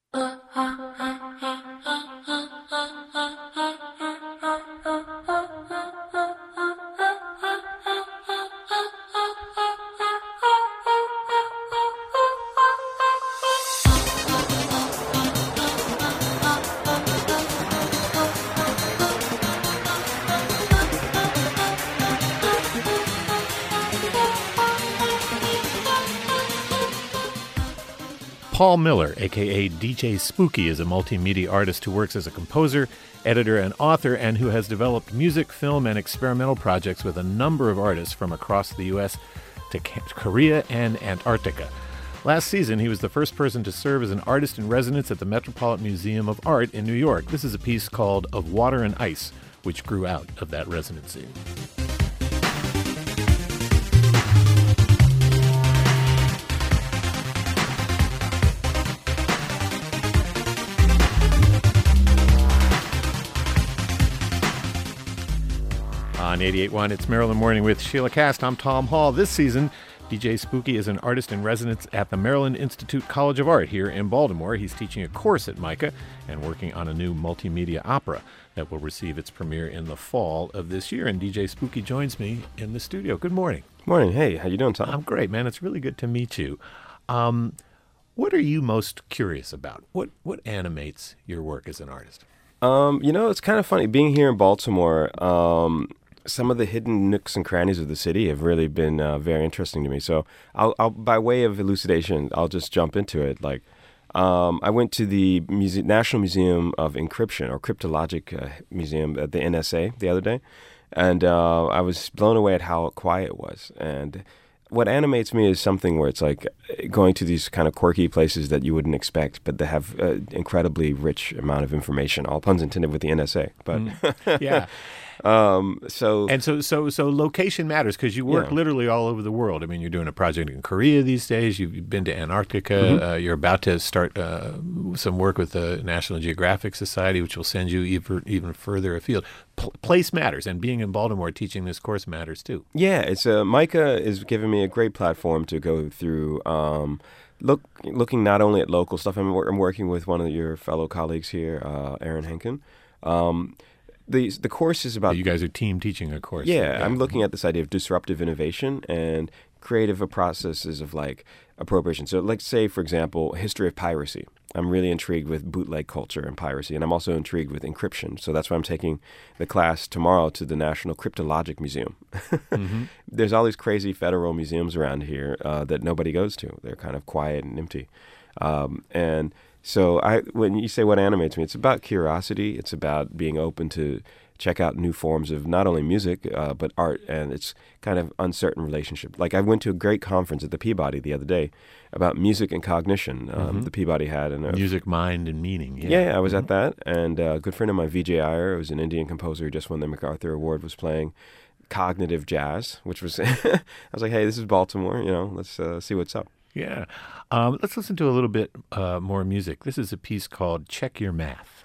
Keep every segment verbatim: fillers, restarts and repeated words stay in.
Paul Miller, a k a. D J Spooky, is a multimedia artist who works as a composer, editor, and author, and who has developed music, film, and experimental projects with a number of artists from across the U S to Korea and Antarctica. Last season, he was the first person to serve as an artist in residence at the Metropolitan Museum of Art in New York. This is a piece called Of Water and Ice, which grew out of that residency. On eighty-eight point one, it's Maryland Morning with Sheila Cast. I'm Tom Hall. This season, D J Spooky is an artist in residence at the Maryland Institute College of Art here in Baltimore. He's teaching a course at MICA and working on a new multimedia opera that will receive its premiere in the fall of this year. And D J Spooky joins me in the studio. Good morning. Morning. Hey, how you doing, Tom? I'm great, man. It's really good to meet you. Um, what are you most curious about? What what animates your work as an artist? Um, you know, it's kind of funny. Being here in Baltimore, um, some of the hidden nooks and crannies of the city have really been uh, very interesting to me. So I'll, I'll, by way of elucidation, I'll just jump into it. Like, um, I went to the Muse- National Museum of Encryption, or Cryptologic uh, Museum at the N S A the other day, and uh, I was blown away at how quiet it was. And what animates me is something where it's like going to these kind of quirky places that you wouldn't expect, but they have an incredibly rich amount of information. All puns intended with the N S A, but mm, yeah. Um, so and so so so location matters because you work yeah. literally all over the world. I mean, you're doing a project in Korea these days. You've been to Antarctica. Mm-hmm. Uh, you're about to start uh, some work with the National Geographic Society, which will send you even even further afield. P- place matters, and being in Baltimore teaching this course matters too. Yeah, it's uh, MICA is giving me a great platform to go through. Um, look, looking not only at local stuff. I'm, I'm working with one of your fellow colleagues here, uh, Aaron Henkin. Um, The the course is about... So you guys are team teaching a course. Yeah, yeah, I'm looking at this idea of disruptive innovation and creative processes of like appropriation. So like say, for example, history of piracy. I'm really intrigued with bootleg culture and piracy, and I'm also intrigued with encryption. So that's why I'm taking the class tomorrow to the National Cryptologic Museum. Mm-hmm. There's all these crazy federal museums around here uh, that nobody goes to. They're kind of quiet and empty. Um, and... So I, when you say what animates me, it's about curiosity. It's about being open to check out new forms of not only music, uh, but art, and it's kind of uncertain relationship. Like I went to a great conference at the Peabody the other day about music and cognition. Um, mm-hmm. The Peabody had an, uh, music, mind, and meaning. Yeah, yeah I was mm-hmm. at that, and uh, a good friend of mine, Vijay Iyer, who's an Indian composer who just won the MacArthur Award, was playing cognitive jazz, which was I was like, hey, this is Baltimore. You know, let's uh, see what's up. Yeah. Um, let's listen to a little bit uh, more music. This is a piece called Check Your Math.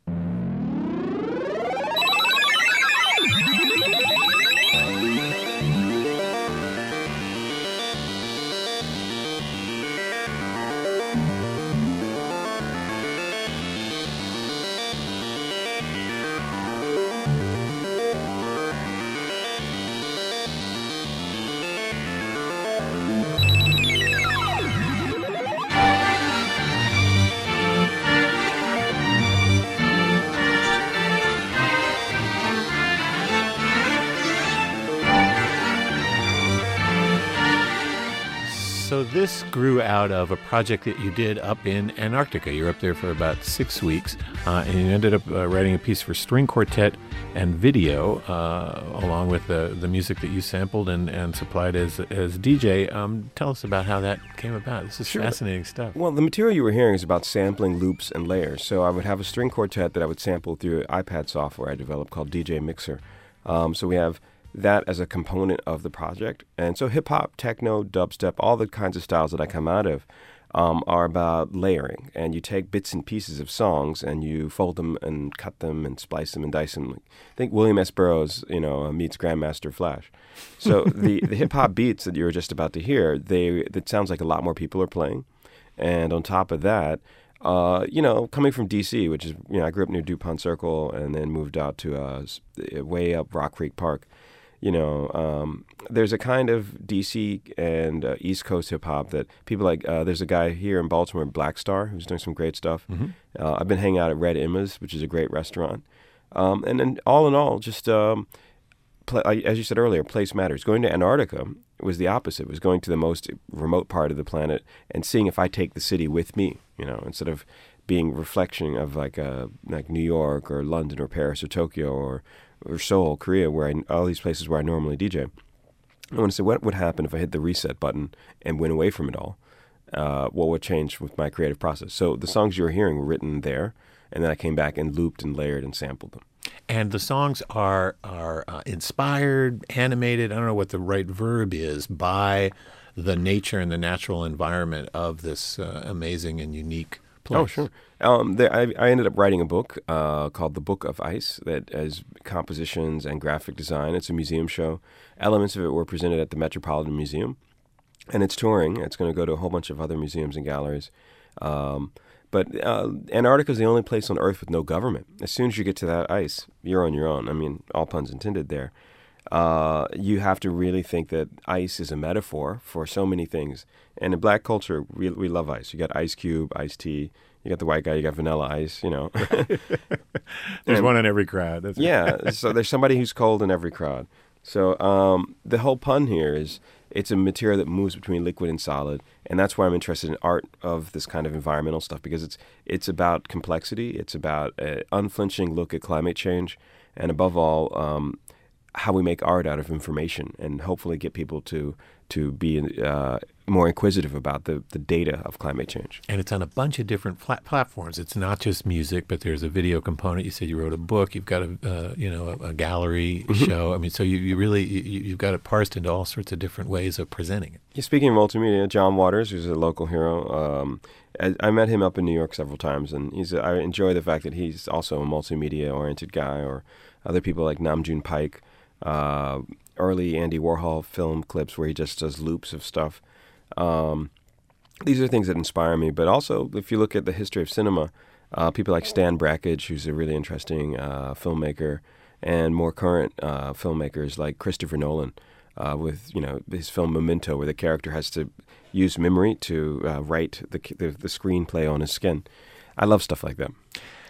So this grew out of a project that you did up in Antarctica. You're up there for about six weeks, uh, and you ended up uh, writing a piece for string quartet and video, uh, along with the the music that you sampled and, and supplied as as D J. Um, tell us about how that came about. This is sure. fascinating stuff. Well, the material you were hearing is about sampling loops and layers. So I would have a string quartet that I would sample through iPad software I developed called D J Mixer. Um, so we have that as a component of the project. And so hip-hop, techno, dubstep, all the kinds of styles that I come out of um, are about layering. And you take bits and pieces of songs and you fold them and cut them and splice them and dice them. I think William S. Burroughs, you know, meets Grandmaster Flash. So the, the hip-hop beats that you were just about to hear, they it sounds like a lot more people are playing. And on top of that, Uh, you know, coming from D C, which is, you know, I grew up near DuPont Circle and then moved out to uh, s- way up Rock Creek Park. You know, um, there's a kind of D C and uh, East Coast hip hop that people like. Uh, there's a guy here in Baltimore, Black Star, who's doing some great stuff. Mm-hmm. Uh, I've been hanging out at Red Emma's, which is a great restaurant. Um, and then all in all, just um, pla as you said earlier, place matters. Going to Antarctica was the opposite. It was going to the most remote part of the planet and seeing if I take the city with me. You know, instead of being reflection of like uh, like New York or London or Paris or Tokyo or or Seoul, Korea, where I, all these places where I normally D J. I want to say, what would happen if I hit the reset button and went away from it all? Uh, what would change with my creative process? So the songs you were hearing were written there, and then I came back and looped and layered and sampled them. And the songs are are uh, inspired, animated, I don't know what the right verb is, by the nature and the natural environment of this uh, amazing and unique place. Oh, sure. Um, there, I, I ended up writing a book uh, called The Book of Ice that has compositions and graphic design. It's a museum show. Elements of it were presented at the Metropolitan Museum, and it's touring. It's going to go to a whole bunch of other museums and galleries. Um, but uh, Antarctica is the only place on Earth with no government. As soon as you get to that ice, you're on your own. I mean, all puns intended there. Uh, you have to really think that ice is a metaphor for so many things. And in black culture, we, we love ice. You got Ice Cube, Ice T. You got the white guy, you got Vanilla Ice, you know. There's And- one in every crowd. That's yeah, so there's somebody who's cold in every crowd. So um, the whole pun here is it's a material that moves between liquid and solid, and that's why I'm interested in art of this kind of environmental stuff, because it's it's about complexity, it's about an unflinching look at climate change, and above all, um, how we make art out of information, and hopefully get people to to be uh, more inquisitive about the, the data of climate change. And it's on a bunch of different flat platforms. It's not just music, but there's a video component. You said you wrote a book. You've got a uh, you know a, a gallery show. I mean, so you, you really you, you've got it parsed into all sorts of different ways of presenting it. Yeah, speaking of multimedia, John Waters, who's a local hero, um, I, I met him up in New York several times, and he's a, I enjoy the fact that he's also a multimedia-oriented guy, or other people like Namjoon Pike, uh, early Andy Warhol film clips where he just does loops of stuff. Um, these are things that inspire me, but also if you look at the history of cinema, uh, people like Stan Brakhage, who's a really interesting uh, filmmaker, and more current uh, filmmakers like Christopher Nolan, uh, with you know his film Memento, where the character has to use memory to uh, write the, the the screenplay on his skin. I love stuff like that.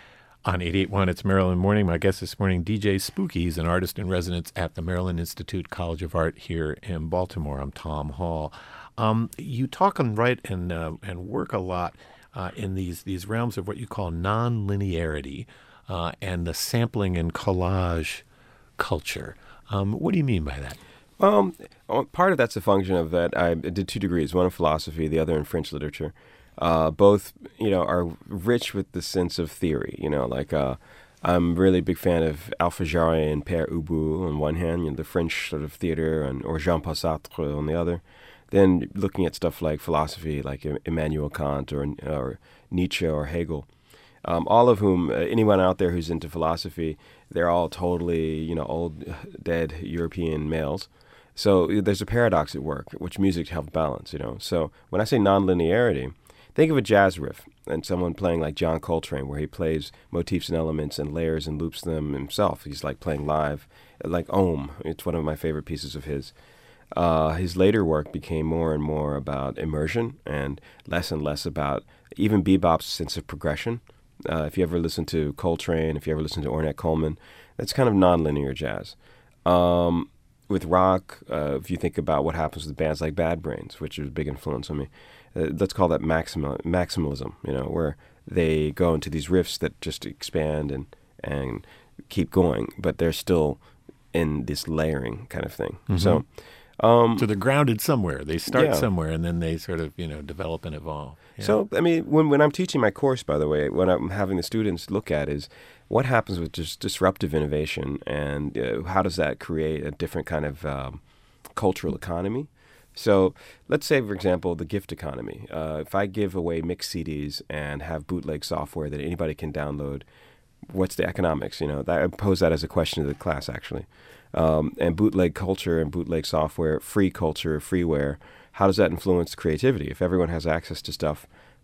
On eighty-eight point one, it's Maryland Morning. My guest this morning, D J Spooky. He's an artist in residence at the Maryland Institute College of Art here in Baltimore. I'm Tom Hall. Um, you talk and write and uh, and work a lot uh, in these these realms of what you call non-linearity uh, and the sampling and collage culture. Um, what do you mean by that? Um, part of that's a function of that. I did two degrees, one in philosophy, the other in French literature. Uh, both, you know, are rich with the sense of theory. You know, like uh, I'm really a big fan of Alpha-Jarre and Père Ubu on one hand, you know, the French sort of theater, and or Jean-Paul Sartre on the other. Then looking at stuff like philosophy, like Immanuel Kant or, or Nietzsche or Hegel, um, all of whom, uh, anyone out there who's into philosophy, they're all totally, you know, old, dead European males. So there's a paradox at work, which music helps balance, you know. So when I say non-linearity, think of a jazz riff and someone playing like John Coltrane, where he plays motifs and elements and layers and loops them himself. He's like playing live, like Om. It's one of my favorite pieces of his. Uh, his later work became more and more about immersion and less and less about even bebop's sense of progression. Uh, if you ever listen to Coltrane, if you ever listen to Ornette Coleman, that's kind of nonlinear jazz. Um, with rock, uh, if you think about what happens with bands like Bad Brains, which is a big influence on me, uh, let's call that maximal, maximalism, you know, where they go into these riffs that just expand and, and keep going, but they're still in this layering kind of thing. Mm-hmm. So, um, So they're grounded somewhere. They start Yeah. somewhere, and then they sort of, you know, develop and evolve. Yeah. So, I mean, when, when I'm teaching my course, by the way, what I'm having the students look at is what happens with just disruptive innovation, and uh, how does that create a different kind of um, cultural economy. So let's say, for example, the gift economy. Uh, if I give away mixed C Ds and have bootleg software that anybody can download, what's the economics? You know, that, I pose that as a question to the class, actually. Um, and bootleg culture and bootleg software, free culture, freeware, how does that influence creativity? If everyone has access to stuff,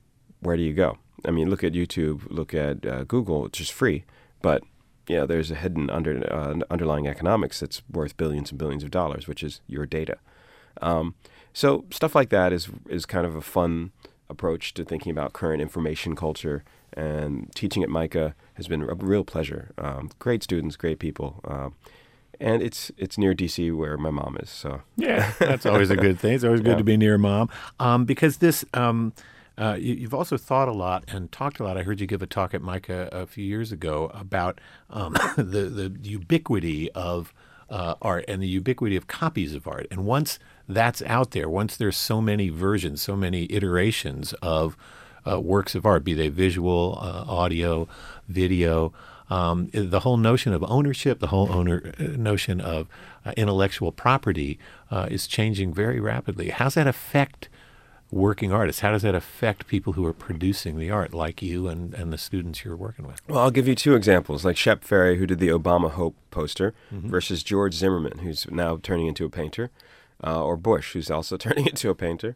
where do you go? I mean, look at YouTube, look at uh, Google, it's just free, but you know, there's a hidden under uh, underlying economics that's worth billions and billions of dollars, which is your data. Um, so stuff like that is is kind of a fun approach to thinking about current information culture. And teaching at MICA has been a real pleasure. Um, great students, great people, um, and it's it's near D C where my mom is. So yeah, that's always a good thing. It's always good yeah. to be near mom, um, because this. Um, Uh, you, you've also thought a lot and talked a lot. I heard you give a talk at MICA a few years ago about um, the, the ubiquity of uh, art and the ubiquity of copies of art. And once that's out there, once there's so many versions, so many iterations of uh, works of art, be they visual, uh, audio, video, um, the whole notion of ownership, the whole owner uh, notion of uh, intellectual property uh, is changing very rapidly. How's that affect working artists? How does that affect people who are producing the art, like you and, and the students you're working with? Well, I'll give you two examples, like Shep Fairey, who did the Obama Hope poster, mm-hmm. versus George Zimmerman, who's now turning into a painter, uh, or Bush, who's also turning into a painter.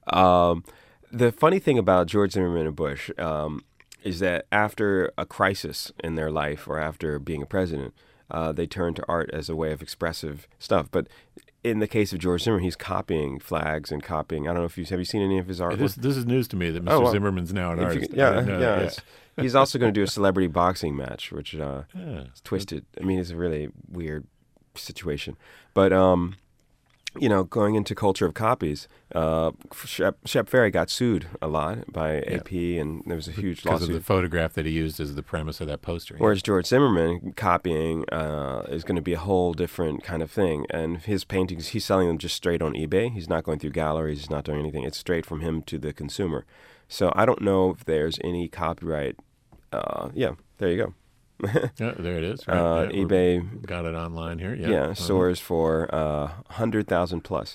Um, the funny thing about George Zimmerman and Bush um, is that after a crisis in their life or after being a president, uh, they turned to art as a way of expressive stuff. But in the case of George Zimmerman, he's copying flags and copying. I don't know if you have you seen any of his art. This, this is news to me that Mister Oh, well, Zimmerman's now an artist. You, yeah, yeah. yeah. It's, he's also going to do a celebrity boxing match, which uh, yeah. is twisted. I mean, it's a really weird situation. But um, you know, going into culture of copies, uh, Shep, Shep Fairey got sued a lot by Yeah. A P, and there was a huge because lawsuit. of the photograph that he used as the premise of that poster. Whereas George Zimmerman copying uh, is going to be a whole different kind of thing. And his paintings, he's selling them just straight on eBay. He's not going through galleries. He's not doing anything. It's straight from him to the consumer. So I don't know if there's any copyright. Uh, yeah, there you go. Yeah, there it is. Right. Uh, yeah, eBay got it online here. Yeah, yeah, uh-huh. soars for uh, one hundred thousand plus,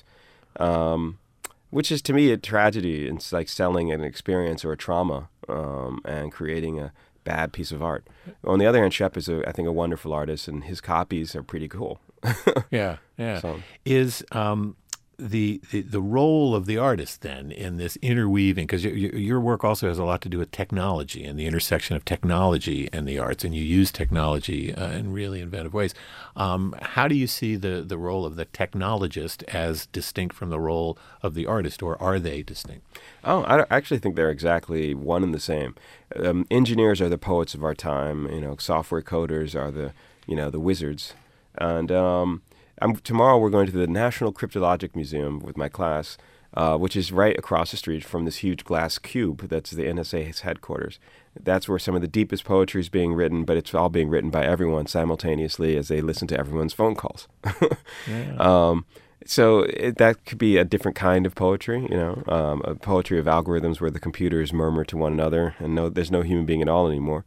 um, which is to me a tragedy. It's like selling an experience or a trauma um, and creating a bad piece of art. On the other hand, Shep is, a, I think, a wonderful artist, and his copies are pretty cool. Yeah, yeah. So. Is um, the, the the role of the artist then in this interweaving, because your, your work also has a lot to do with technology and the intersection of technology and the arts, and you use technology uh, in really inventive ways. Um, how do you see the, the role of the technologist as distinct from the role of the artist, or are they distinct? Oh, I actually think they're exactly one and the same. Um, engineers are the poets of our time. You know, software coders are the you know the wizards, and um, I'm, tomorrow we're going to the National Cryptologic Museum with my class, uh, which is right across the street from this huge glass cube that's the N S A's headquarters. That's where some of the deepest poetry is being written, but it's all being written by everyone simultaneously as they listen to everyone's phone calls. Yeah. um, so it, that could be a different kind of poetry, you know, um, a poetry of algorithms where the computers murmur to one another and no, there's no human being at all anymore.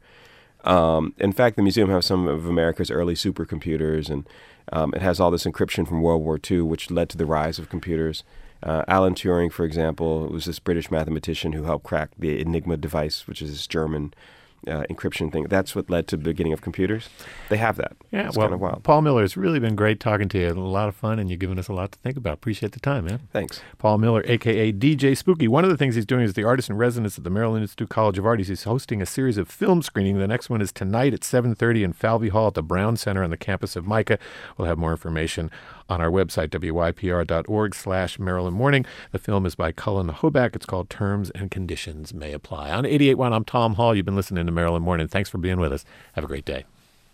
Um, in fact, the museum has some of America's early supercomputers, and um, it has all this encryption from World War Two, which led to the rise of computers. Uh, Alan Turing, for example, was this British mathematician who helped crack the Enigma device, which is this German uh, encryption thing. That's what led to the beginning of computers. They have that. Yeah, it's well, kind of wild. Paul Miller, it's really been great talking to you. A lot of fun, and you've given us a lot to think about. Appreciate the time, man. Thanks. Paul Miller, a k a. D J Spooky. One of the things he's doing is the artist in residence at the Maryland Institute College of Art. He's hosting a series of film screening. The next one is tonight at seven thirty in Falvey Hall at the Brown Center on the campus of MICA. We'll have more information on our website, w y p r dot org slash Maryland Morning. The film is by Cullen Hoback. It's called Terms and Conditions May Apply. On eighty-eight point one, I'm Tom Hall. You've been listening to Maryland Morning. Thanks for being with us. Have a great day.